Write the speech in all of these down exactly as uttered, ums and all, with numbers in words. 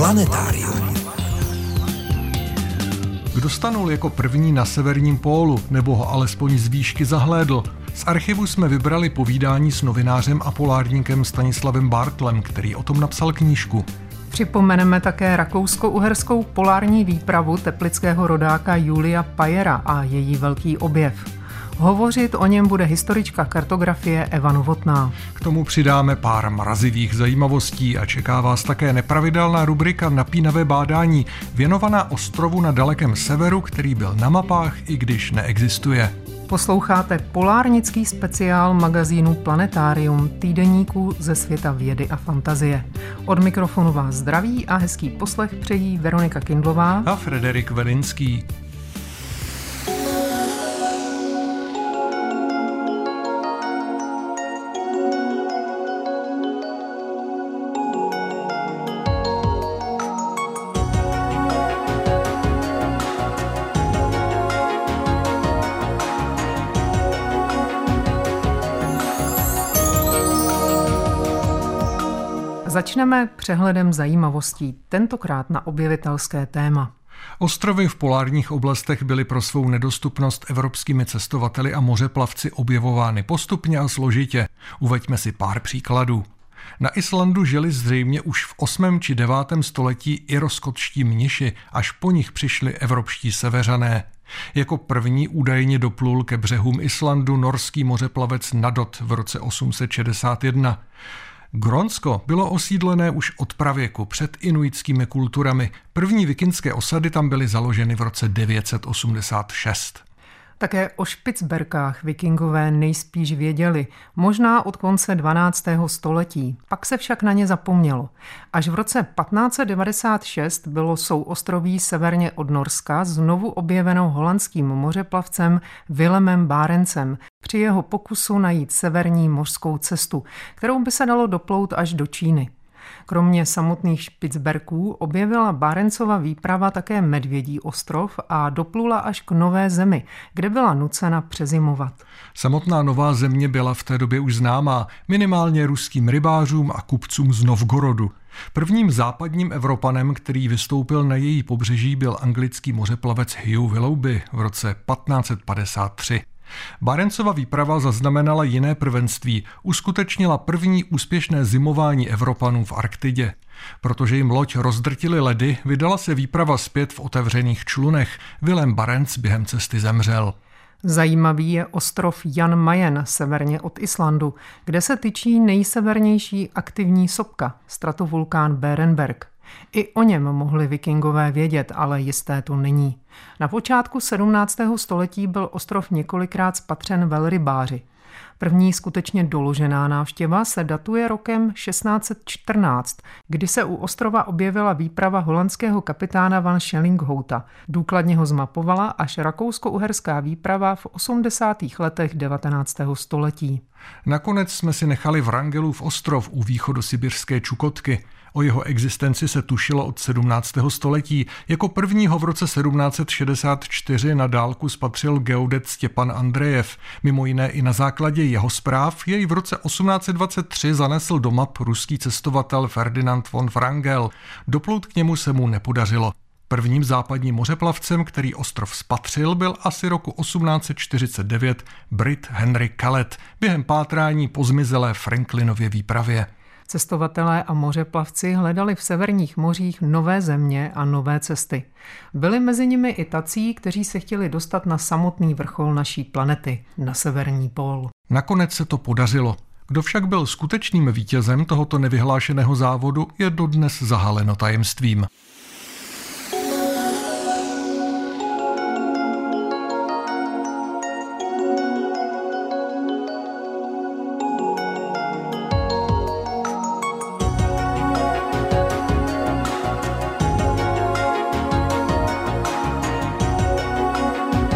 Planetárium. Kdo stanul jako první na severním pólu, nebo ho alespoň z výšky zahlédl? Z archivu jsme vybrali povídání s novinářem a polárníkem Stanislavem Bartlem, který o tom napsal knížku. Připomeneme také rakousko-uherskou polární výpravu teplického rodáka Julia Payera a její velký objev. Hovořit o něm bude historička kartografie Eva Novotná. K tomu přidáme pár mrazivých zajímavostí a čeká vás také nepravidelná rubrika Napínavé bádání, věnovaná ostrovu na dalekém severu, který byl na mapách, i když neexistuje. Posloucháte polárnický speciál magazínu Planetárium, týdeníku ze světa vědy a fantazie. Od mikrofonu vás zdraví a hezký poslech přejí Veronika Kindlová a Frederik Vedinský. Začneme přehledem zajímavostí, tentokrát na objevitelské téma. Ostrovy v polárních oblastech byly pro svou nedostupnost evropskými cestovateli a mořeplavci objevovány postupně a složitě. Uveďme si pár příkladů. Na Islandu žili zřejmě už v osmém či devátém století iroskotští mniši, až po nich přišli evropští seveřané. Jako první údajně doplul ke břehům Islandu norský mořeplavec Nadot v roce osm set šedesát jedna. Grónsko bylo osídlené už od pravěku před inuitskými kulturami. První vikingské osady tam byly založeny v roce devět set osmdesát šest. Také o Špicberkách vikingové nejspíš věděli, možná od konce dvanáctého století, pak se však na ně zapomnělo. Až v roce patnáct set devadesát šest bylo souostroví severně od Norska znovu objeveno holandským mořeplavcem Willemem Barencem při jeho pokusu najít severní mořskou cestu, kterou by se dalo doplout až do Číny. Kromě samotných Špicberků objevila Barencova výprava také Medvědí ostrov a doplula až k Nové zemi, kde byla nucena přezimovat. Samotná Nová země byla v té době už známá, minimálně ruským rybářům a kupcům z Novgorodu. Prvním západním Evropanem, který vystoupil na její pobřeží, byl anglický mořeplavec Hugh Willoughby v roce patnáct set padesát tři. Barencova výprava zaznamenala jiné prvenství, uskutečnila první úspěšné zimování Evropanů v Arktidě. Protože jim loď rozdrtily ledy, vydala se výprava zpět v otevřených člunech. Willem Barents během cesty zemřel. Zajímavý je ostrov Jan Mayen severně od Islandu, kde se tyčí nejsevernější aktivní sopka, stratovulkán Berenberg. I o něm mohli vikingové vědět, ale jisté to není. Na počátku sedmnáctého století byl ostrov několikrát spatřen velrybáři. První skutečně doložená návštěva se datuje rokem šestnáct set čtrnáct, kdy se u ostrova objevila výprava holandského kapitána van Schellinghoutta. Důkladně ho zmapovala až rakousko-uherská výprava v osmdesátých letech devatenáctého století. Nakonec jsme si nechali Wrangelův ostrov u východosibirské Čukotky. O jeho existenci se tušilo od sedmnáctého století. Jako prvního v roce sedmnáct set šedesát čtyři na dálku spatřil geodet Stěpan Andrejev. Mimo jiné i na základě jeho zpráv jej v roce osmnáct set dvacet tři zanesl do map ruský cestovatel Ferdinand von Wrangel. Doplout k němu se mu nepodařilo. Prvním západním mořeplavcem, který ostrov spatřil, byl asi roku osmnáct set čtyřicet devět Brit Henry Callet během pátrání po zmizelé Franklinově výpravě. Cestovatelé a mořeplavci hledali v severních mořích nové země a nové cesty. Byli mezi nimi i tací, kteří se chtěli dostat na samotný vrchol naší planety, na severní pól. Nakonec se to podařilo. Kdo však byl skutečným vítězem tohoto nevyhlášeného závodu, je dodnes zahaleno tajemstvím.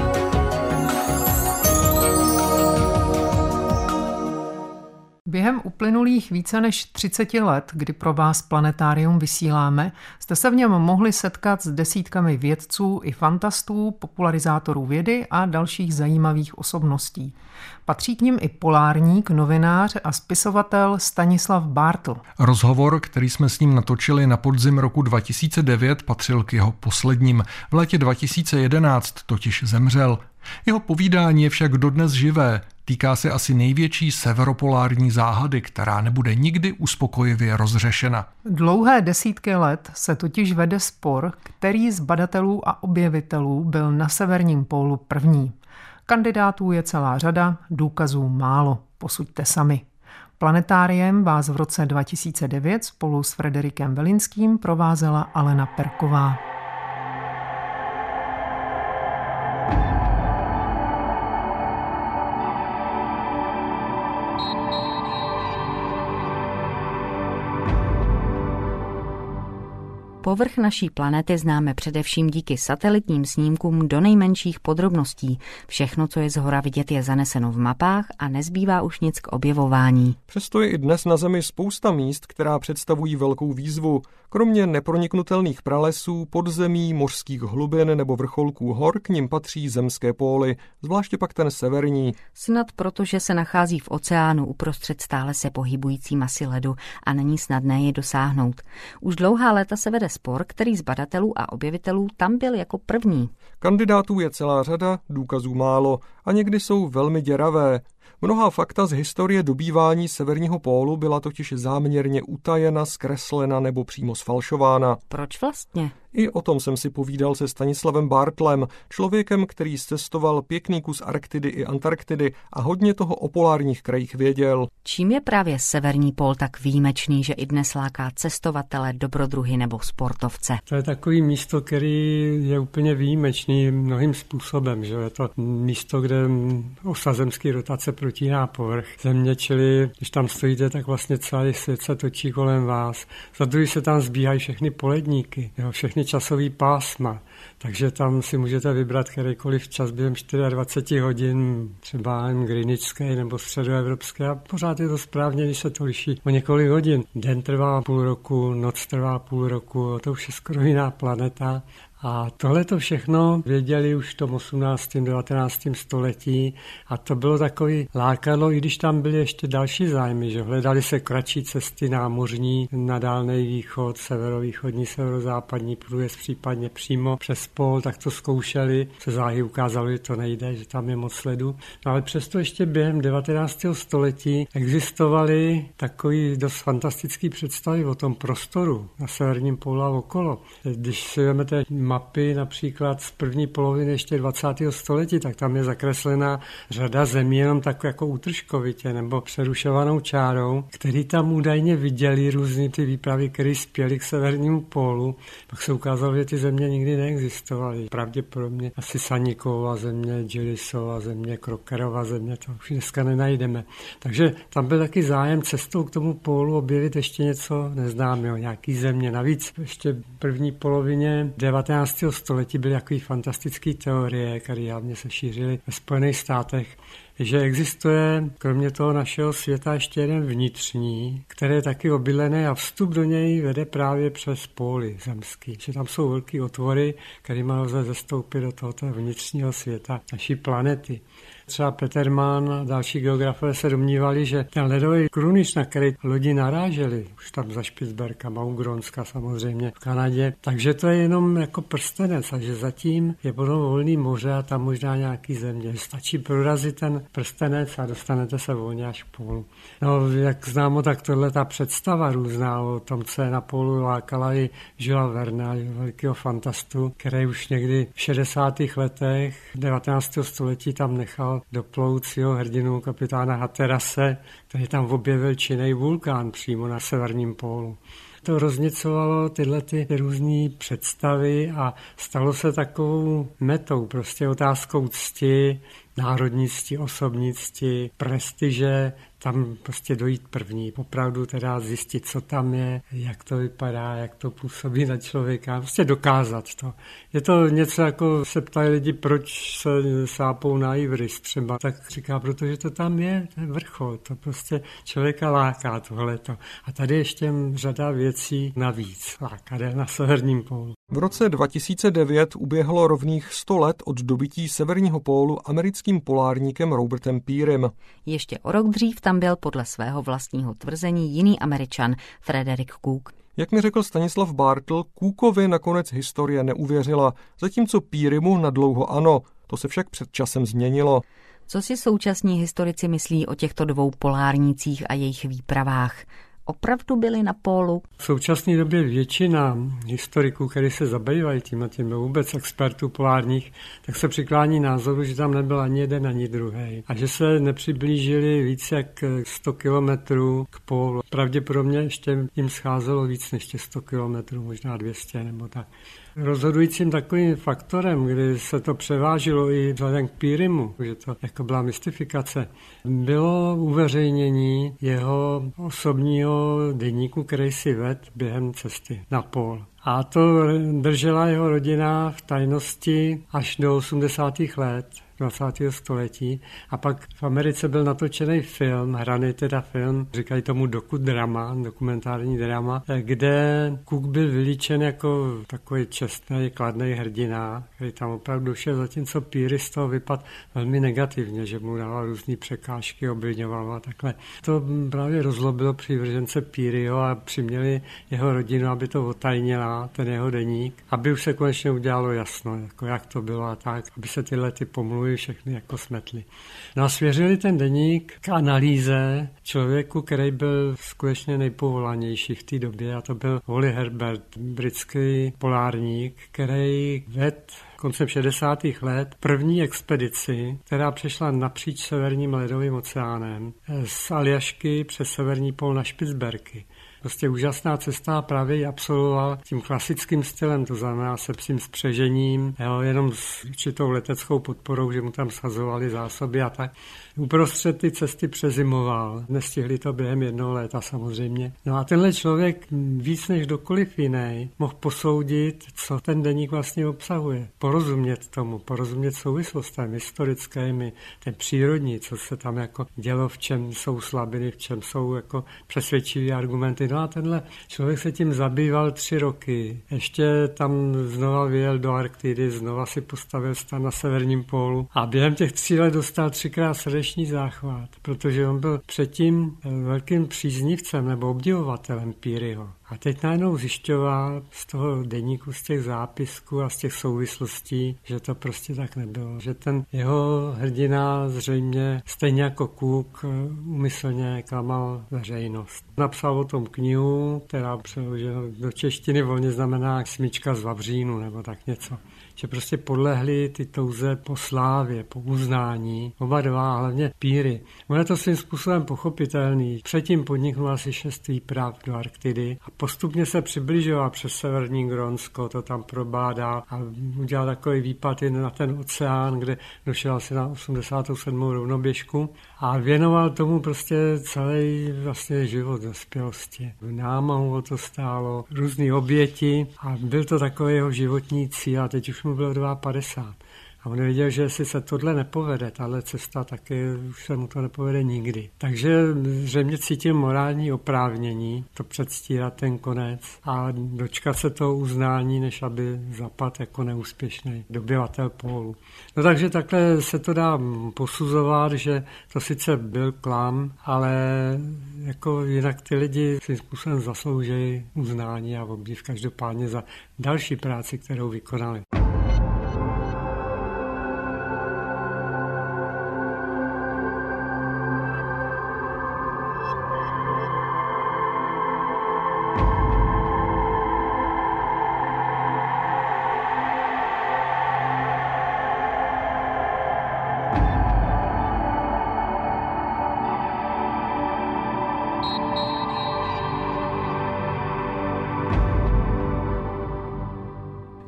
Během uplynulých více než třicet let, kdy pro vás Planetarium vysíláme, jste se v něm mohli setkat s desítkami vědců i fantastů, popularizátorů vědy a dalších zajímavých osobností. Patří k nim i polárník, novinář a spisovatel Stanislav Bartl. Rozhovor, který jsme s ním natočili na podzim roku dva tisíce devět, patřil k jeho posledním. V létě dva tisíce jedenáct totiž zemřel. Jeho povídání je však dodnes živé. Týká se asi největší severopolární záhady, která nebude nikdy uspokojivě rozřešena. Dlouhé desítky let se totiž vede spor, který z badatelů a objevitelů byl na severním pólu první. Kandidátů je celá řada, důkazů málo. Posuďte sami. Planetáriem vás v roce dva tisíce devět spolu s Frederikem Velinským provázela Alena Perková. Povrch naší planety známe především díky satelitním snímkům do nejmenších podrobností. Všechno, co je zhora vidět, je zaneseno v mapách a nezbývá už nic k objevování. Přesto je i dnes na Zemi spousta míst, která představují velkou výzvu. Kromě neproniknutelných pralesů, podzemí, mořských hlubin nebo vrcholků hor k nim patří zemské póly, zvláště pak ten severní. Snad protože se nachází v oceánu uprostřed stále se pohybující masy ledu a není snadné je dosáhnout. Už dlouhá léta se vede spor, který z badatelů a objevitelů tam byl jako první. Kandidátů je celá řada, důkazů málo a někdy jsou velmi děravé. Mnohá fakta z historie dobývání severního pólu byla totiž záměrně utajena, zkreslena nebo přímo sfalšována. Proč vlastně? I o tom jsem si povídal se Stanislavem Bartlem, člověkem, který zcestoval pěkný kus Arktidy i Antarktidy a hodně toho o polárních krajích věděl. Čím je právě severní pól tak výjimečný, že i dnes láká cestovatele, dobrodruhy nebo sportovce? To je takový místo, který je úplně výjimečný mnohým způsobem. Že? Je to místo, kde osa zemský rotace protíná povrch země, čili když tam stojíte, tak vlastně celý svět se točí kolem vás. Za druhý se tam zbíhají všechny poledníky, jo? Všechny časový pásma, takže tam si můžete vybrat kterýkoliv čas během dvacet čtyři hodin, třeba greenwichský nebo středoevropský a pořád je to správně, když se to liší o několik hodin. Den trvá půl roku, noc trvá půl roku, to už je skoro jiná planeta. A tohle to všechno věděli už v tom osmnáctém devatenáctém století a to bylo takový lákadlo, i když tam byly ještě další zájmy, že hledali se kratší cesty námořní na Dálný východ, severovýchodní, severozápadní průjezd, případně přímo přes pól, tak to zkoušeli, se záhy ukázalo, že to nejde, že tam je moc ledu. No ale přesto ještě během devatenáctého století existovaly takový dost fantastický představy o tom prostoru na severním pólu a okolo. Když si vezmete mapy například z první poloviny ještě dvacátého století, tak tam je zakreslená řada zemí jenom tak jako útržkovitě nebo přerušovanou čárou, který tam údajně viděli různý ty výpravy, které spěly k severnímu pólu. Pak se ukázalo, že ty země nikdy neexistovaly. Pravděpodobně asi Saníkova země, Gillisova země, Crockerova země, to už dneska nenajdeme. Takže tam byl taky zájem cestou k tomu pólu objevit ještě něco neznámého, nějaký země. Navíc ještě v první polovině devatenáctého století byly takové fantastické teorie, které hlavně se šířily ve Spojených státech, že existuje kromě toho našeho světa ještě jeden vnitřní, který je taky obydlený a vstup do něj vede právě přes póly zemský. Že tam jsou velké otvory, kterými lze zestoupit do tohoto vnitřního světa naší planety. Třeba Petermann a další geografové se domnívali, že ten ledový krunič, na který lodi naráželi, už tam za Špicbergama, u Grónska samozřejmě v Kanadě, takže to je jenom jako prstenec a že zatím je potom volný moře a tam možná nějaký země. Stačí prorazit ten prstenec a dostanete se volně až k pólu. No, jak známo, tak tohle ta představa různá o tom, co je na pólu, lákala i Julesa Verna, velkého fantastu, který už někdy v šedesátých letech devatenáctého století tam nechal doplout svého hrdinu kapitána Hatterase, který tam objevil činný vulkán přímo na severním pólu. To rozněcovalo tyhle ty různé představy a stalo se takovou metou, prostě otázkou cti, národní cti, osobní cti, prestiže tam prostě dojít první, opravdu teda zjistit, co tam je, jak to vypadá, jak to působí na člověka, prostě dokázat to. Je to něco jako se ptají lidi, proč se sápou na Everest třeba, tak říká, protože to tam je, to je vrchol, to prostě člověka láká tohleto. A tady ještě řada věcí navíc láká na severním pólu. V roce dva tisíce devět uběhlo rovných sto let od dobytí severního pólu americkým polárníkem Robertem Pearym. Ještě o rok dřív tam byl podle svého vlastního tvrzení jiný Američan, Frederick Cook. Jak mi řekl Stanislav Bartl, Cookovi nakonec historie neuvěřila, zatímco Pearymu nadlouho ano. To se však před časem změnilo. Co si současní historici myslí o těchto dvou polárnících a jejich výpravách? Opravdu byli na pólu? V současné době většina historiků, kteří se zabývají tím a tím, vůbec expertů polárních, tak se přiklání názoru, že tam nebyl ani jeden, ani druhý. A že se nepřiblížili víc jak sto kilometrů k pólu. Pravděpodobně ještě jim scházelo víc než sto kilometrů, možná dvě stě nebo tak. Rozhodujícím takovým faktorem, kdy se to převážilo i vzhledem k Pearymu, že to jako byla mystifikace, bylo uveřejnění jeho osobního deníku, který si vedl během cesty na pól. A to držela jeho rodina v tajnosti až do osmdesátých let dvacátého století. A pak v Americe byl natočený film, hraný teda film, říkají tomu dokudrama, dokumentární drama, kde Cook byl vylíčen jako takový čestný, kladný hrdina, který tam opravdu šel, zatímco Peary z toho vypadl velmi negativně, že mu dával různý překážky, obviňoval a takhle. To právě rozlobilo přívržence Pearyho a přiměli jeho rodinu, aby to otajnila, ten jeho deník, aby už se konečně udělalo jasno, jako jak to bylo a tak, aby se tyhle ty pomluvy všechny jako smetly. No a svěřili ten deník k analýze člověku, který byl skutečně nejpovolanější v té době, a to byl Wally Herbert, britský polárník, který vedl koncem šedesátých let první expedici, která přešla napříč severním ledovým oceánem z Aljašky přes severní pól na Špicberky. Prostě úžasná cesta, právě ji absolvoval tím klasickým stylem, to znamená se psím spřežením, jo, jenom s určitou leteckou podporou, že mu tam shazovali zásoby a tak. Uprostřed ty cesty přezimoval. Nestihli to během jednoho léta samozřejmě. No a tenhle člověk víc než kdokoliv jiný mohl posoudit, co ten deník vlastně obsahuje. Porozumět tomu, porozumět souvislostem historickými, ten přírodní, co se tam jako dělo, v čem jsou slabiny, v čem jsou jako přesvědčivé argumenty. No a tenhle člověk se tím zabýval tři roky. Ještě tam znova vyjel do Arktidy, znova si postavil stan na severním pólu a během těch tří let dostal třikrát srdeční záchvat, protože on byl předtím velkým příznivcem nebo obdivovatelem Pearyho. A teď najednou zjišťoval z toho deníku, z těch zápisků a z těch souvislostí, že to prostě tak nebylo. Že ten jeho hrdina zřejmě stejně jako Cook úmyslně klamal veřejnost. Napsal o tom knihu, která přeložena do češtiny volně znamená Smyčka z Vavřínu nebo tak něco. Že prostě podlehli ty touze po slávě, po uznání, oba dva, hlavně Peary. On je to svým způsobem pochopitelný. Předtím podniknul asi šest výprav do Arktidy a postupně se přibližoval přes severní Grónsko, to tam probádal a udělal takový výpad na ten oceán, kde došel asi na osmdesátou sedmou rovnoběžku a věnoval tomu prostě celý vlastně život dospělosti. Námahu ho to stálo, různý oběti a byl to takový jeho životní cíl a teď už mu bylo padesát dva. A on viděl, že jestli se tohle nepovede, tahle cesta, taky už se mu to nepovede nikdy. Takže zřejmě cítil morální oprávnění to předstírat ten konec a dočkat se toho uznání, než aby zapadl jako neúspěšný dobyvatel pólu. No takže takhle se to dá posuzovat, že to sice byl klam, ale jako jinak ty lidi svým způsobem zaslouží uznání a obdiv každopádně za další práci, kterou vykonali.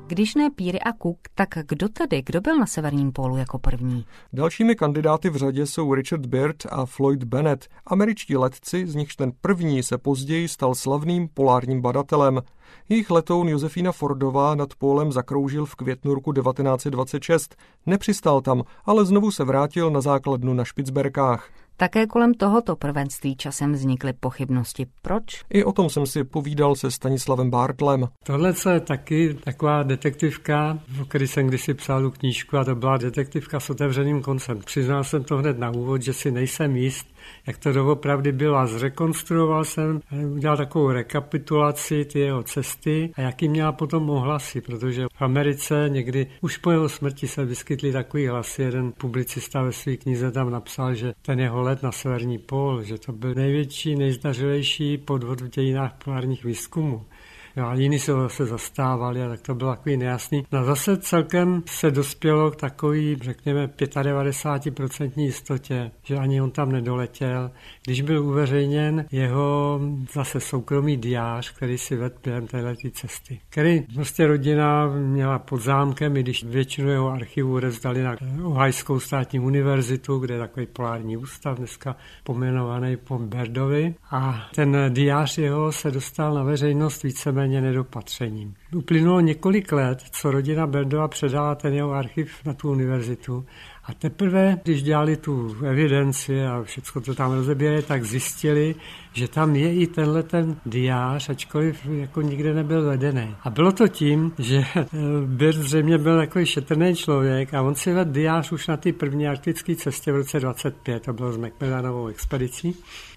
Když ne Peary a Cook, tak kdo tedy, kdo byl na severním pólu jako první? Dalšími kandidáty v řadě jsou Richard Byrd a Floyd Bennett, američtí letci, z nichž ten první se později stal slavným polárním badatelem. Jejich letoun Josefina Fordová nad pólem zakroužil v květnu roku devatenáct set dvacet šest. Nepřistál tam, ale znovu se vrátil na základnu na Špicberkách. Také kolem tohoto prvenství časem vznikly pochybnosti. Proč? I o tom jsem si povídal se Stanislavem Bartlem. Tohle je taky taková detektivka, o které jsem kdysi psal tu knížku, a to byla detektivka s otevřeným koncem. Přiznal jsem to hned na úvod, že si nejsem jist, jak to doopravdy bylo, a zrekonstruoval jsem, udělal takovou rekapitulaci ty jeho cesty a jaký měla potom ohlasy, protože v Americe někdy už po jeho smrti se vyskytly takový hlasy. Jeden publicista ve své knize tam napsal, že ten jeho let na severní pól, že to byl největší, nejzdařilejší podvod v dějinách polárních výzkumů. Jo, a jiní se zase zastávali, a tak to bylo takový nejasný. No zase celkem se dospělo k takový, řekněme, devadesát pět procent jistotě, že ani on tam nedoletěl. Když byl uveřejněn jeho zase soukromý diář, který si vedl během téhletý cesty, který prostě rodina měla pod zámkem, i když většinu jeho archivů odevzdali na Ohajskou státní univerzitu, kde je takový polární ústav, dneska pomenovaný po Byrdovi. A ten diář jeho se dostal na veřejnost víceméně nedopatřením. Uplynulo několik let, co rodina Byrdova předala ten jeho archiv na tu univerzitu, a teprve, když dělali tu evidenci a všechno to tam rozebírali, tak zjistili, že tam je i tenhle ten diář, ačkoliv jako nikde nebyl vedený. A bylo to tím, že Byrd zřejmě byl takový šetrný člověk a on si vedl diář už na té první arktické cestě v roce dvacet pět, to bylo s Macmillanovou expedicí.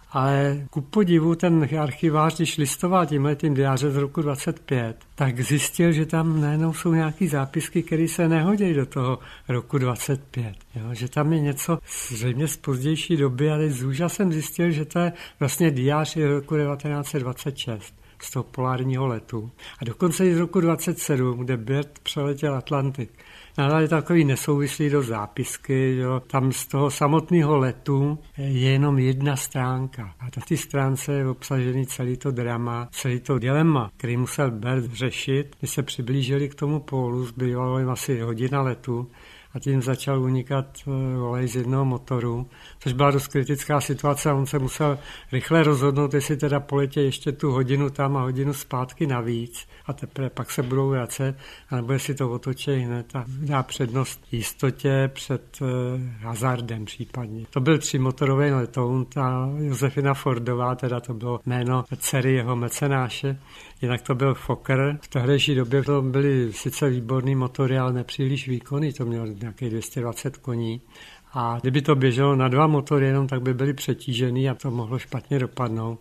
Ale ku podivu ten archivář, když listoval tímhletým diářem z roku dvacet pět, tak zjistil, že tam najednou jsou nějaký zápisky, které se nehodí do toho roku dvacet pět. Jo? Že tam je něco zřejmě z pozdější doby, ale s úžasem zjistil, že to je vlastně diář z roku devatenáct set dvacet šest. Z toho polárního letu. A dokonce i z roku dvacet sedm, kde Byrd přeletěl Atlantik. Ale je takový nesouvislý do zápisky, jo. Tam z toho samotného letu je jenom jedna stránka. A na té stránce je obsažený celý to drama, celý to dilema, který musel Byrd řešit. My se přiblížili k tomu pólu, zbývalo jim asi hodina letu, a tím začal unikat olej z jednoho motoru, což byla dost kritická situace a on se musel rychle rozhodnout, jestli teda poletě ještě tu hodinu tam a hodinu zpátky navíc a teprve pak se budou vracet, anebo jestli to otočí hned a dá přednost jistotě před uh, hazardem případně. To byl třimotorový letoun, ta Josefina Fordová, teda to bylo jméno dcery jeho mecenáše, jinak to byl Fokker. V tehdejší době to byly sice výborný motory, ale nepříliš výkonný, to mělo nějakých dvě stě dvacet koní. A kdyby to běželo na dva motory jenom, tak by byly přetížený a to mohlo špatně dopadnout.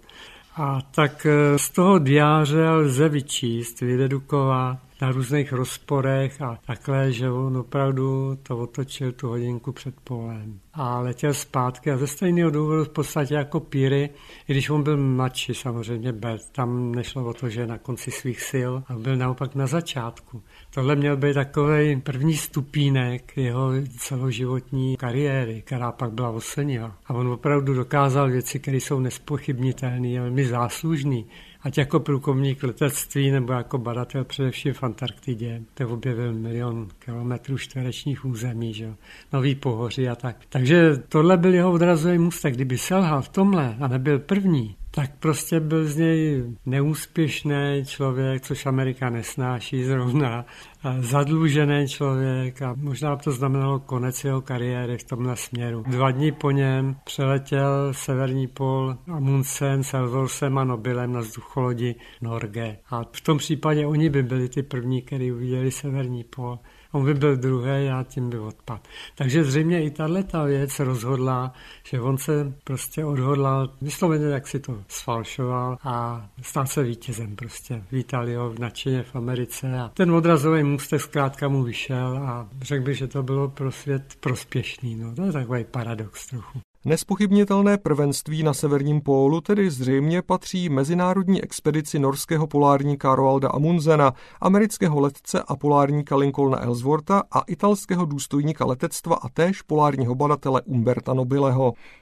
A tak z toho diáře lze vyčíst, vydedukovat na různých rozporech a takhle, že on opravdu to otočil tu hodinku před polem. A letěl zpátky a ze stejného důvodu v podstatě jako Peary, i když on byl mladší samozřejmě, Byrd, tam nešlo o to, že na konci svých sil, a byl naopak na začátku. Tohle měl být takovej první stupínek jeho celoživotní kariéry, která pak byla oslnivá. A on opravdu dokázal věci, které jsou nespochybnitelné a velmi záslužné. Ať jako průkopník letectví nebo jako badatel především v Antarktidě, kde objevil milion kilometrů čtverečních území, že? Nový pohoří a tak. Takže tohle byl jeho odrazový můstek. Kdyby selhal v tomhle a nebyl první, tak prostě byl z něj neúspěšný člověk, což Amerika nesnáší zrovna, zadlužený člověk a možná to znamenalo konec jeho kariéry v tomhle směru. Dva dny po něm přeletěl severní pól Amundsen s Ellsworthem a Nobelem na vzducholodi Norge. A v tom případě oni by byli ty první, kteří uviděli severní pól. On by byl druhý a tím by odpadl. Takže zřejmě i tato věc rozhodla, že on se prostě odhodlal, vysloveně jak si to sfalšoval a stal se vítězem prostě. Vítali ho v nadšeně v Americe a ten odrazový můstek zkrátka mu vyšel a řekl bych, že to bylo pro svět prospěšný. No, to je takový paradox trochu. Nespochybnitelné prvenství na severním pólu tedy zřejmě patří mezinárodní expedici norského polárníka Roalda Amundsena, amerického letce a polárníka Lincolna Ellswortha a italského důstojníka letectva a též polárního badatele Umberta Nobileho.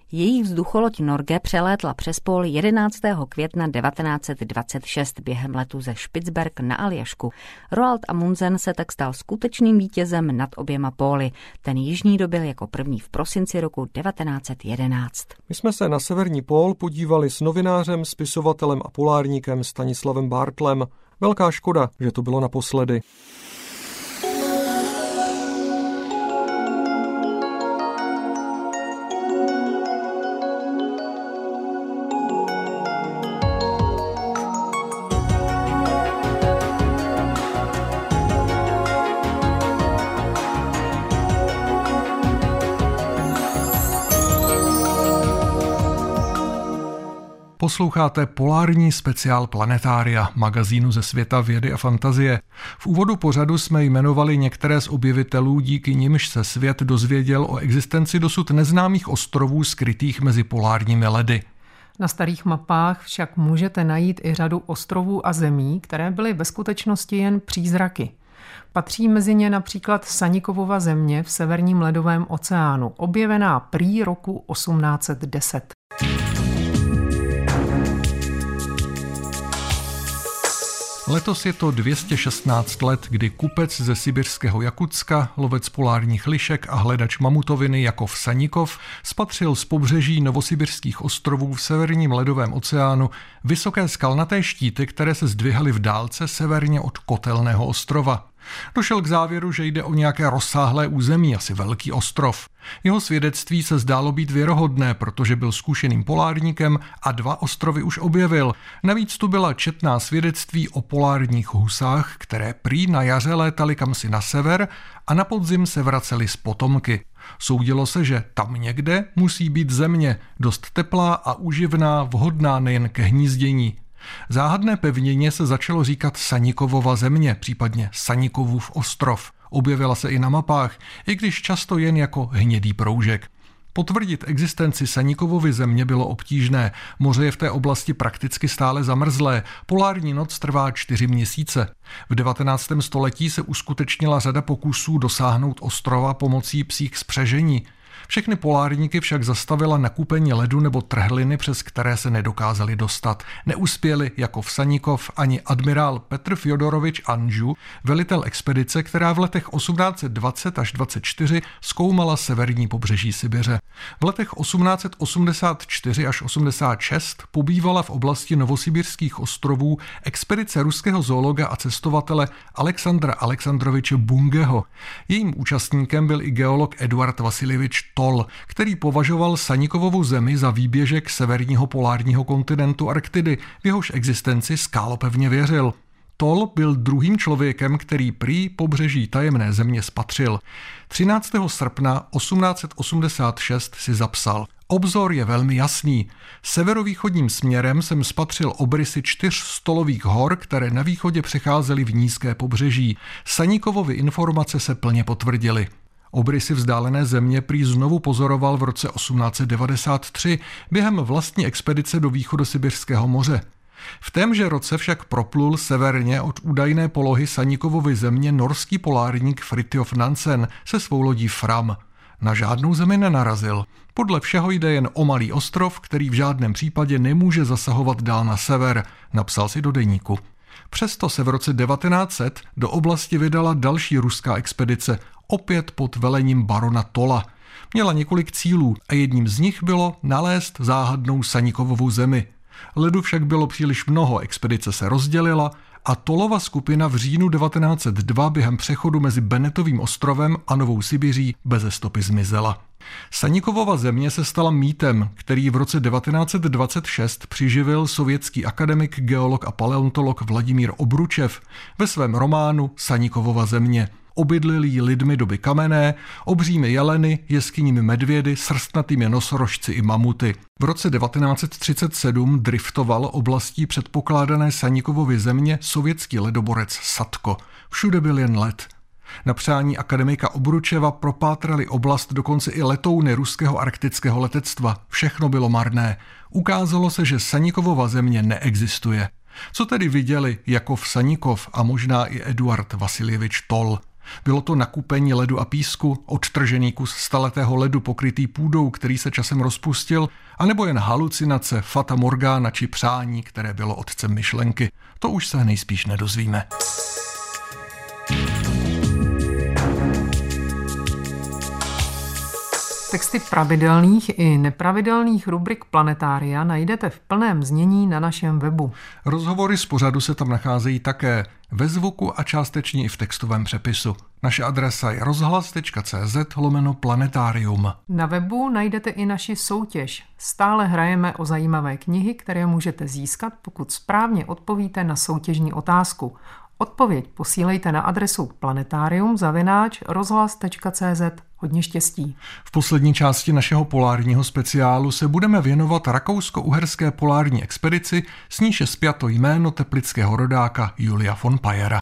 Jejich vzducholoď Norge přelétla přes pól jedenáctého května devatenáct set dvacet šest během letu ze Špicberg na Aljašku. Roald Amundsen se tak stal skutečným vítězem nad oběma póly. Ten jižní dobyl jako první v prosinci roku devatenáct set jedenáct. My jsme se na severní pól podívali s novinářem, spisovatelem a polárníkem Stanislavem Bartlem. Velká škoda, že to bylo naposledy. Posloucháte polární speciál Planetária, magazínu ze světa vědy a fantazie. V úvodu pořadu jsme jmenovali některé z objevitelů, díky nimž se svět dozvěděl o existenci dosud neznámých ostrovů skrytých mezi polárními ledy. Na starých mapách však můžete najít i řadu ostrovů a zemí, které byly ve skutečnosti jen přízraky. Patří mezi ně například Sanikovova země v severním ledovém oceánu, objevená prý roku osmnáct set deset. Letos je to dvě stě šestnáct let, kdy kupec ze sibirského Jakutska, lovec polárních lišek a hledač mamutoviny Jakov Sanikov spatřil z pobřeží novosibirských ostrovů v severním ledovém oceánu vysoké skalnaté štíty, které se zdvihaly v dálce severně od Kotelného ostrova. Došel k závěru, že jde o nějaké rozsáhlé území, asi velký ostrov. Jeho svědectví se zdálo být věrohodné, protože byl zkušeným polárníkem a dva ostrovy už objevil. Navíc tu byla četná svědectví o polárních husách, které prý na jaře létaly kamsi na sever a na podzim se vracely z potomky. Soudilo se, že tam někde musí být země, dost teplá a úživná, vhodná nejen ke hnízdění. Záhadné pevnině se začalo říkat Sanikovova země, případně Sanikovův ostrov. Objevila se i na mapách, i když často jen jako hnědý proužek. Potvrdit existenci Sanikovovy země bylo obtížné. Moře je v té oblasti prakticky stále zamrzlé. Polární noc trvá čtyři měsíce. V devatenáctém století se uskutečnila řada pokusů dosáhnout ostrova pomocí psích spřežení. Všechny polárníky však zastavila nakupení ledu nebo trhliny, přes které se nedokázali dostat. Neuspěli Jakov Sanikov ani admirál Petr Fjodorovič Anžu, velitel expedice, která v letech osmnáct set dvacet až dvacet čtyři zkoumala severní pobřeží Sibiře. V letech osmnáct set osmdesát čtyři až osmdesát šest pobývala v oblasti novosibirských ostrovů expedice ruského zoologa a cestovatele Alexandra Alexandroviče Bungeho. Jejím účastníkem byl i geolog Eduard Vasiljevič Toll, který považoval Sanikovovu zemi za výběžek severního polárního kontinentu Arktidy, v jehož existenci skálopevně věřil. Toll byl druhým člověkem, který prý pobřeží tajemné země spatřil. třináctého srpna osmnáct set osmdesát šest si zapsal: Obzor je velmi jasný. Severovýchodním směrem jsem spatřil obrysy čtyř stolových hor, které na východě přecházely v nízké pobřeží. Sanikovovy informace se plně potvrdily. Obrysy vzdálené země prý znovu pozoroval v roce osmnáct set devadesát tři během vlastní expedice do východosibirského moře. V témže roce však proplul severně od údajné polohy Sanikovovy země norský polárník Fridtjof Nansen se svou lodí Fram. Na žádnou zemi nenarazil. Podle všeho jde jen o malý ostrov, který v žádném případě nemůže zasahovat dál na sever, napsal si do deníku. Přesto se v roce devatenáct set do oblasti vydala další ruská expedice, opět pod velením barona Tolla. Měla několik cílů a jedním z nich bylo nalézt záhadnou Sanikovovu zemi. Ledu však bylo příliš mnoho, expedice se rozdělila a Tollova skupina v říjnu devatenáct set dva během přechodu mezi Benetovým ostrovem a Novou Sibiří beze stopy zmizela. Sanikovova země se stala mýtem, který v roce devatenáct set dvacet šest přiživil sovětský akademik, geolog a paleontolog Vladimír Obručev ve svém románu Sanikovova země. Obydlilý lidmi doby kamenné, obřími jeleny, jeskyními medvědy, srstnatými nosorožci i mamuty. V roce devatenáct set třicet sedm driftoval oblastí předpokládané Sanikovovy země sovětský ledoborec Satko. Všude byl jen led. Na přání akademika Obručeva propátrali oblast dokonce i letouny ruského arktického letectva. Všechno bylo marné. Ukázalo se, že Sanikovova země neexistuje. Co tedy viděli Jakov Sanikov a možná i Eduard Vasiljevič Toll? Bylo to nakupení ledu a písku, odtržený kus staletého ledu pokrytý půdou, který se časem rozpustil, anebo jen halucinace, fata morgana či přání, které bylo otcem myšlenky. To už se nejspíš nedozvíme. Texty pravidelných i nepravidelných rubrik Planetária najdete v plném znění na našem webu. Rozhovory z pořadu se tam nacházejí také ve zvuku a částečně i v textovém přepisu. Naše adresa je rozhlas tečka cé zet lomeno planetarium. Na webu najdete i naši soutěž. Stále hrajeme o zajímavé knihy, které můžete získat, pokud správně odpovíte na soutěžní otázku. Odpověď posílejte na adresu planetarium zavináč rozhlas tečka cé zet. Hodně štěstí. V poslední části našeho polárního speciálu se budeme věnovat rakousko-uherské polární expedici, s níž je spjato jméno teplického rodáka Julia von Payera.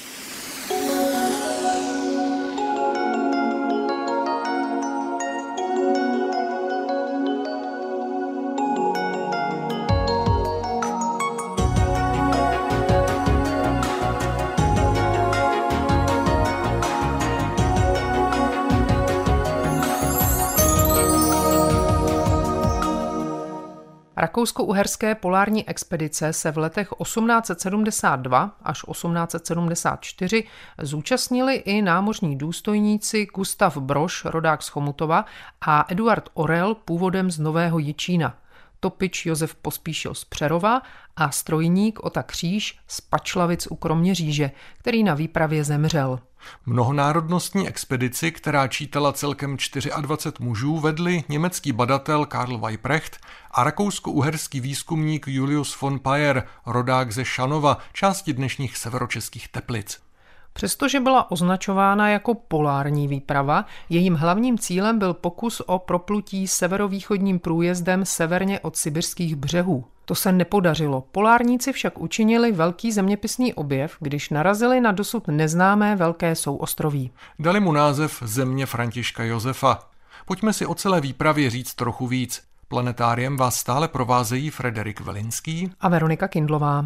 Rakousko-uherské polární expedice se v letech osmnáct set sedmdesát dva až osmnáct set sedmdesát čtyři zúčastnili i námořní důstojníci Gustav Brož, rodák z Chomutova, a Eduard Orel, původem z Nového Jičína, topič Josef Pospíšil z Přerova a strojník Ota Kříž z Pačlavic u Kroměříže, který na výpravě zemřel. Mnohonárodnostní expedici, která čítala celkem dvacet čtyři mužů, vedli německý badatel Karl Weyprecht a rakousko-uherský výzkumník Julius von Payer, rodák ze Šanova, části dnešních severočeských Teplic. Přestože byla označována jako polární výprava, jejím hlavním cílem byl pokus o proplutí severovýchodním průjezdem severně od sibirských břehů. To se nepodařilo. Polárníci však učinili velký zeměpisný objev, když narazili na dosud neznámé velké souostroví. Dali mu název Země Františka Josefa. Pojďme si o celé výpravě říct trochu víc. Planetáriem vás stále provázejí Frederik Velinský a Veronika Kindlová.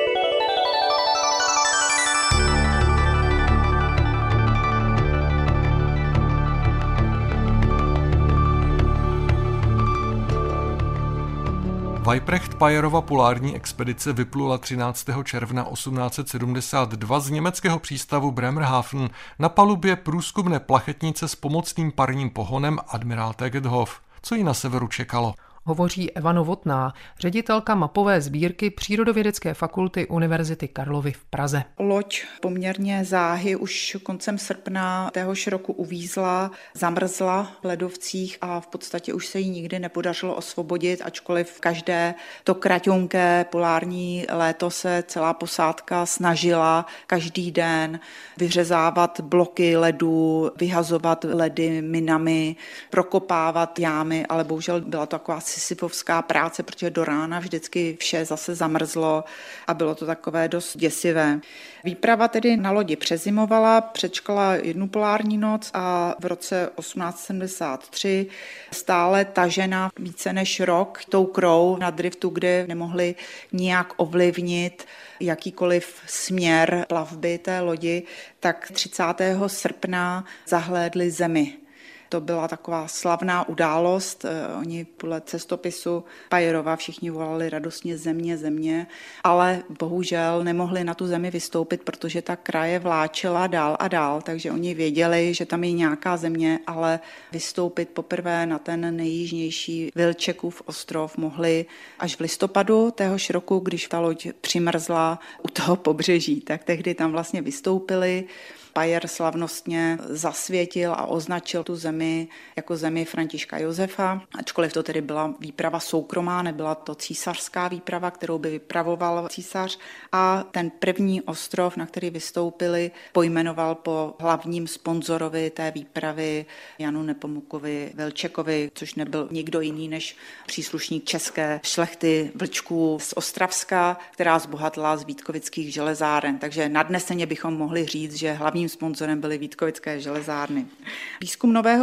Weyprecht-Payerova polární expedice vyplula třináctého června osmnáct set sedmdesát dva z německého přístavu Bremerhaven na palubě průzkumné plachetnice s pomocným parním pohonem Admiral Tegethoff. Co jí na severu čekalo? Hovoří Eva Novotná, ředitelka mapové sbírky Přírodovědecké fakulty Univerzity Karlovy v Praze. Loď poměrně záhy už koncem srpna téhož roku uvízla, zamrzla v ledovcích a v podstatě už se jí nikdy nepodařilo osvobodit, ačkoliv každé to kraťonké polární léto se celá posádka snažila každý den vyřezávat bloky ledu, vyhazovat ledy minami, prokopávat jámy, ale bohužel byla to taková sisyfovská práce, protože do rána vždycky vše zase zamrzlo a bylo to takové dost děsivé. Výprava tedy na lodi přezimovala, přečkala jednu polární noc a v roce osmnáct set sedmdesát tři stále tažena více než rok tou krou na driftu, kde nemohli nijak ovlivnit jakýkoliv směr plavby té lodi, tak třicátého srpna zahlédli Zemi. To byla taková slavná událost. Oni podle cestopisu Payerova všichni volali radostně země, země, ale bohužel nemohli na tu Zemi vystoupit, protože ta kraje vláčela dál a dál, takže oni věděli, že tam je nějaká země, ale vystoupit poprvé na ten nejjižnější Vilčekův ostrov mohli až v listopadu téhož roku, když ta loď přimrzla u toho pobřeží, tak tehdy tam vlastně vystoupili. Payer slavnostně zasvětil a označil tu zemi jako zemi Františka Josefa, ačkoliv to tedy byla výprava soukromá, nebyla to císařská výprava, kterou by vypravoval císař, a ten první ostrov, na který vystoupili, pojmenoval po hlavním sponzorovi té výpravy Janu Nepomukovi Vilčekovi, což nebyl nikdo jiný než příslušník české šlechty Vlčků z Ostravska, která zbohatla z vítkovických železáren. Takže nadneseně bychom mohli říct, že hlavním sponzorem byly Vítkovické železárny. Výzkum nového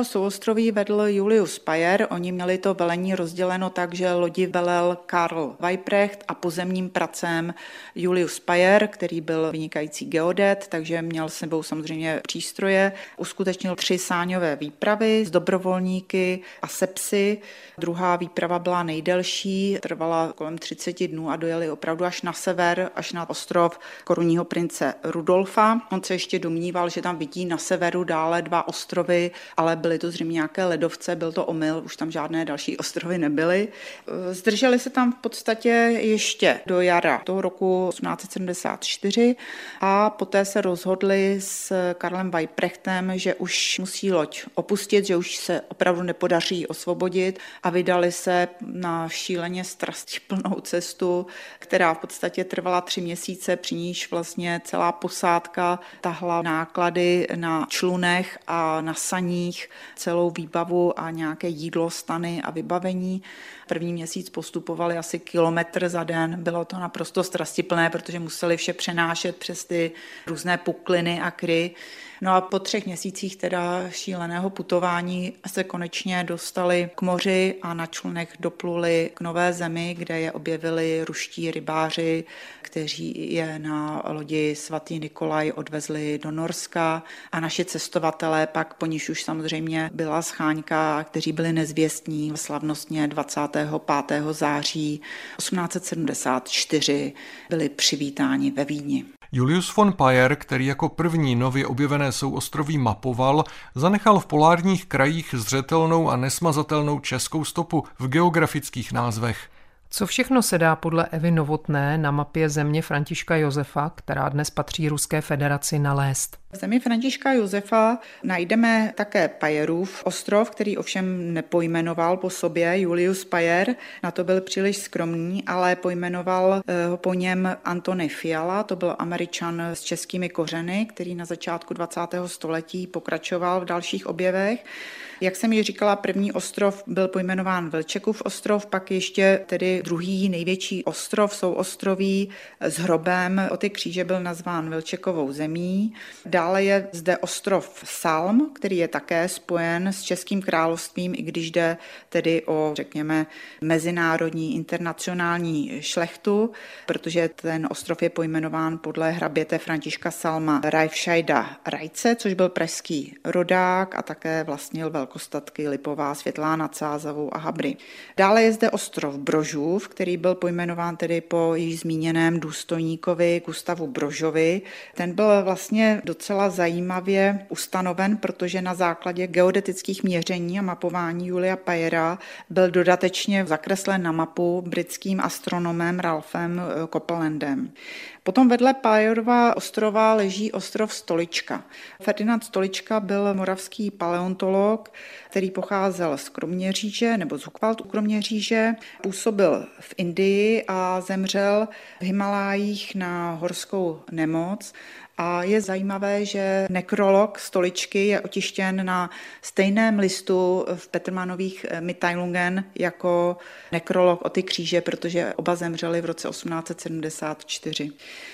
souostroví vedl Julius Payer. Oni měli to velení rozděleno tak, že lodi velel Karl Weyprecht a pozemním pracem Julius Payer, který byl vynikající geodet, takže měl s sebou samozřejmě přístroje. Uskutečnil tři sáňové výpravy s dobrovolníky a se psy. Druhá výprava byla nejdelší, trvala kolem třicet dnů a dojeli opravdu až na sever, až na ostrov korunního prince Rudolfa. On se ještě domníval, že tam vidí na severu dále dva ostrovy, ale byly to zřejmě nějaké ledovce, byl to omyl, už tam žádné další ostrovy nebyly. Zdrželi se tam v podstatě ještě do jara toho roku osmnáct set sedmdesát čtyři a poté se rozhodli s Karlem Weyprechtem, že už musí loď opustit, že už se opravdu nepodaří osvobodit a vydali se na šíleně strastiplnou cestu, která v podstatě trvala tři měsíce, při níž vlastně celá posádka tahla náklady na člunech a na saních, celou výbavu a nějaké jídlo, stany a vybavení. První měsíc postupovali asi kilometr za den. Bylo to naprosto strastiplné, protože museli vše přenášet přes ty různé pukliny a kry. No a po třech měsících teda šíleného putování se konečně dostali k moři a na člunech dopluli k Nové zemi, kde je objevili ruští rybáři, kteří je na lodi Svatý Nikolaj odvezli do Norska a naši cestovatelé pak, po níž už samozřejmě byla scháňka, kteří byli nezvěstní, slavnostně dvacátého pátého září osmnáct set sedmdesát čtyři byli přivítáni ve Vídni. Julius von Payer, který jako první nově objevené souostroví mapoval, zanechal v polárních krajích zřetelnou a nesmazatelnou českou stopu v geografických názvech. Co všechno se dá podle Evy Novotné na mapě země Františka Josefa, která dnes patří Ruské federaci, nalézt? V zemi Františka Josefa najdeme také Payerův ostrov, který ovšem nepojmenoval po sobě Julius Payer, na to byl příliš skromný, ale pojmenoval ho po něm Antony Fiala, to byl Američan s českými kořeny, který na začátku dvacátého století pokračoval v dalších objevech. Jak jsem ji říkala, první ostrov byl pojmenován Vlčekův ostrov, pak ještě tedy druhý největší ostrov, souostroví s hrobem o ty kříže byl nazván Vlčekovou zemí. Dále je zde ostrov Salm, který je také spojen s Českým královstvím, i když jde tedy o, řekněme, mezinárodní, internacionální šlechtu, protože ten ostrov je pojmenován podle hraběte Františka Salma Reifscheida Rajce, což byl pražský rodák a také vlastnil velkostatky Lipová, Světlá nad Sázavou a Habry. Dále je zde ostrov Brožův, který byl pojmenován tedy po již zmíněném důstojníkovi Gustavu Brožovi. Ten byl vlastně docela zajímavě ustanoven, protože na základě geodetických měření a mapování Julia Payera byl dodatečně zakreslen na mapu britským astronomem Ralphem Copelandem. Potom vedle Payerova ostrova leží ostrov Stolička. Ferdinand Stolička byl moravský paleontolog, který pocházel z Kroměříže nebo z Hukvald u Kroměříže, působil v Indii a zemřel v Himalájích na horskou nemoc. A je zajímavé, že nekrolog Stoličky je otištěn na stejném listu v Petrmanových Mitteilungen jako nekrolog o ty kříže, protože oba zemřeli v roce osmnáct set sedmdesát čtyři.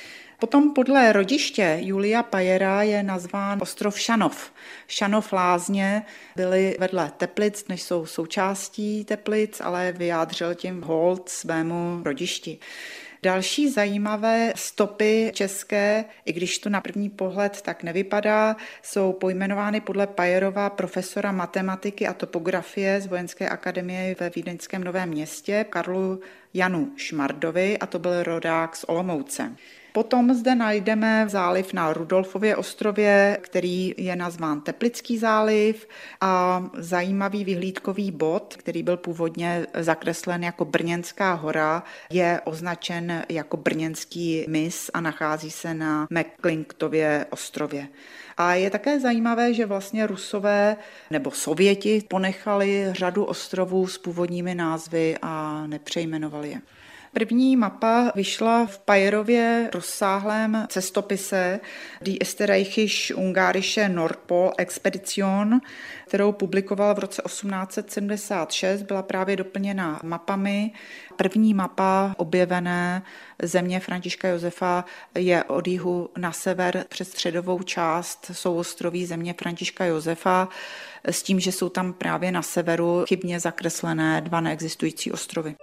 Potom podle rodiště Julia Payera je nazván ostrov Šanov. Šanov lázně byly vedle Teplic, než jsou součástí Teplic, ale vyjádřil tím hold svému rodišti. Další zajímavé stopy české, i když to na první pohled tak nevypadá, jsou pojmenovány podle Payerova profesora matematiky a topografie z Vojenské akademie ve vídeňském Novém Městě, Karlu Janu Šmardovi, a to byl rodák z Olomouce. Potom zde najdeme záliv na Rudolfově ostrově, který je nazván Teplický záliv, a zajímavý vyhlídkový bod, který byl původně zakreslen jako Brněnská hora, je označen jako Brněnský mys a nachází se na McClinktově ostrově. A je také zajímavé, že vlastně Rusové nebo Sověti ponechali řadu ostrovů s původními názvy a nepřejmenovali je. První mapa vyšla v Payerově rozsáhlém cestopise Die Österreichische-Ungarische Nordpol Expedition, kterou publikoval v roce osmnáct set sedmdesát šest, byla právě doplněna mapami. První mapa objevené země Františka Josefa je od jihu na sever přes středovou část souostroví země Františka Josefa, s tím, že jsou tam právě na severu chybně zakreslené dva neexistující ostrovy.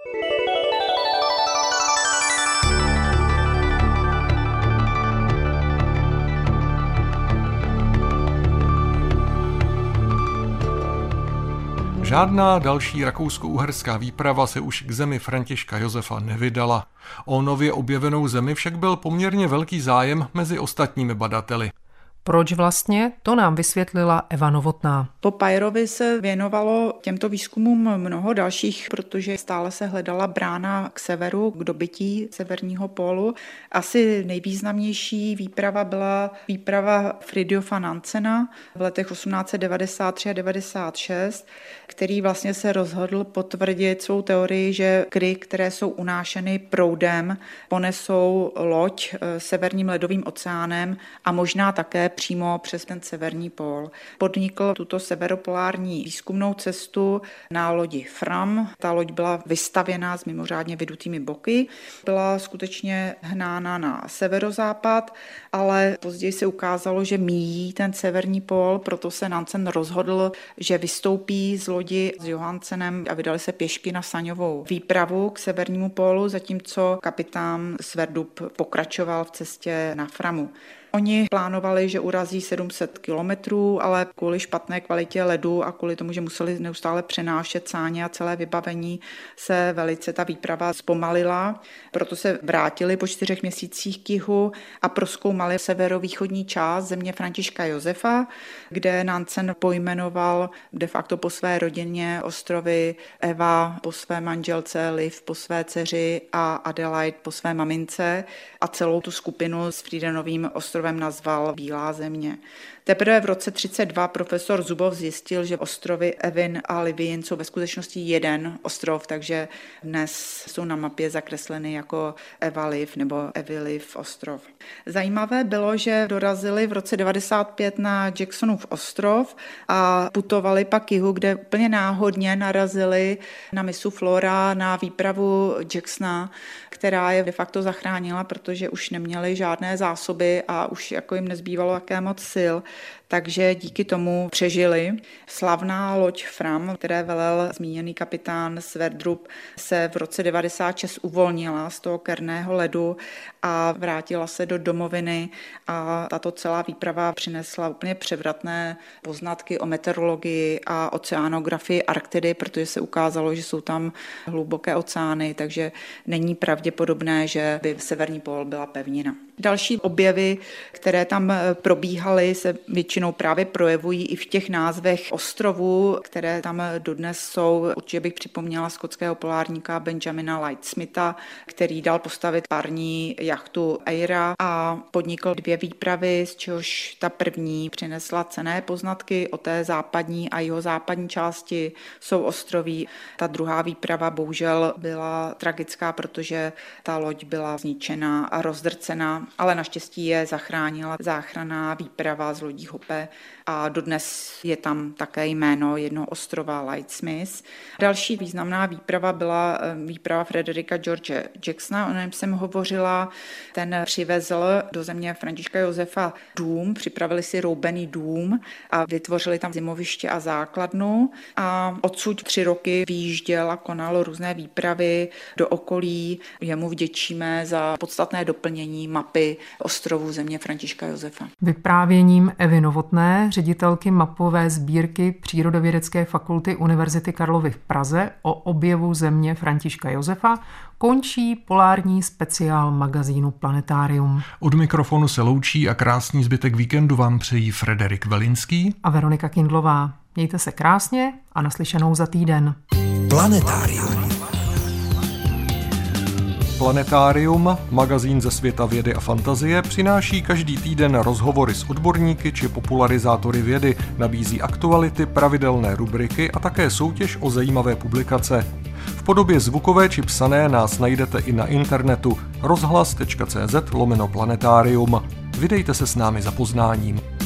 Žádná další rakousko-uherská výprava se už k zemi Františka Josefa nevydala. O nově objevenou zemi však byl poměrně velký zájem mezi ostatními badateli. Proč vlastně, to nám vysvětlila Eva Novotná. Po Payerovi se věnovalo těmto výzkumům mnoho dalších, protože stále se hledala brána k severu, k dobytí severního pólu. Asi nejvýznamnější výprava byla výprava Fridtjofa Nansena v letech osmnáct set devadesát tři a devadesát šest, který vlastně se rozhodl potvrdit svou teorii, že kry, které jsou unášeny proudem, ponesou loď severním ledovým oceánem a možná také přímo přes ten severní pól. Podnikl tuto severopolární výzkumnou cestu na lodi Fram. Ta loď byla vystavěná s mimořádně vydutými boky. Byla skutečně hnána na severozápad, ale později se ukázalo, že míjí ten severní pól, proto se Nansen rozhodl, že vystoupí z lodi s Johansenem a vydali se pěšky na saňovou výpravu k severnímu pólu, zatímco kapitán Sverdrup pokračoval v cestě na Framu. Oni plánovali, že urazí sedm set kilometrů, ale kvůli špatné kvalitě ledu a kvůli tomu, že museli neustále přenášet sáně a celé vybavení, se velice ta výprava zpomalila. Proto se vrátili po čtyřech měsících k jihu a prozkoumali severovýchodní část země Františka Josefa, kde Nansen pojmenoval de facto po své rodině ostrovy Eva, po své manželce Liv, po své dceři a Adelaide po své mamince a celou tu skupinu s Friedenovým ostrovem nazval Bílá země. Teprve v roce třicet dva profesor Zubov zjistil, že ostrovy Evin a Livin jsou ve skutečnosti jeden ostrov, takže dnes jsou na mapě zakresleny jako Eva Liv nebo Evy Liv ostrov. Zajímavé bylo, že dorazili v roce devadesát pět na Jacksonův ostrov a putovali pak jihu, kde úplně náhodně narazili na mysu Flora na výpravu Jacksona, která je de facto zachránila, protože už neměli žádné zásoby a už jako jim nezbývalo jaké moc sil. Takže díky tomu přežili. Slavná loď Fram, které velel zmíněný kapitán Sverdrup, se v roce devadesát šest uvolnila z toho kerného ledu a vrátila se do domoviny a tato celá výprava přinesla úplně převratné poznatky o meteorologii a oceánografii Arktidy, protože se ukázalo, že jsou tam hluboké oceány, takže není pravděpodobné, že by severní pól byla pevnina. Další objevy, které tam probíhaly, se většinou právě projevují i v těch názvech ostrovů, které tam dodnes jsou. Určitě bych připomněla skotského polárníka Benjamina Lightsmitha, který dal postavit parní jachtu Eira a podnikl dvě výpravy, z čehož ta první přinesla cenné poznatky o té západní a jihozápadní části souostroví. Ta druhá výprava bohužel byla tragická, protože ta loď byla zničena a rozdrcená, ale naštěstí je zachránila záchranná výprava z lodí Hope a dodnes je tam také jméno jednoho ostrova Lightsmith. Další významná výprava byla výprava Frederika George Jacksona, o něm jsem hovořila. Ten přivezl do země Františka Josefa dům, připravili si roubený dům a vytvořili tam zimoviště a základnu a odsud tři roky vyjížděl a konal různé výpravy do okolí. Jemu vděčíme za podstatné doplnění mapy ostrovů země Františka Josefa. Vyprávěním Evy Novotné, ředitelky mapové sbírky Přírodovědecké fakulty Univerzity Karlovy v Praze o objevu země Františka Josefa, končí polární speciál magazínu Planetarium. Od mikrofonu se loučí a krásný zbytek víkendu vám přejí Frederik Velinský a Veronika Kindlová. Mějte se krásně a naslyšenou za týden. Planetarium. Planetarium, magazín ze světa vědy a fantazie, přináší každý týden rozhovory s odborníky či popularizátory vědy, nabízí aktuality, pravidelné rubriky a také soutěž o zajímavé publikace. V podobě zvukové či psané nás najdete i na internetu rozhlas tečka cé zet lomeno planetarium. Vydejte se s námi za poznáním.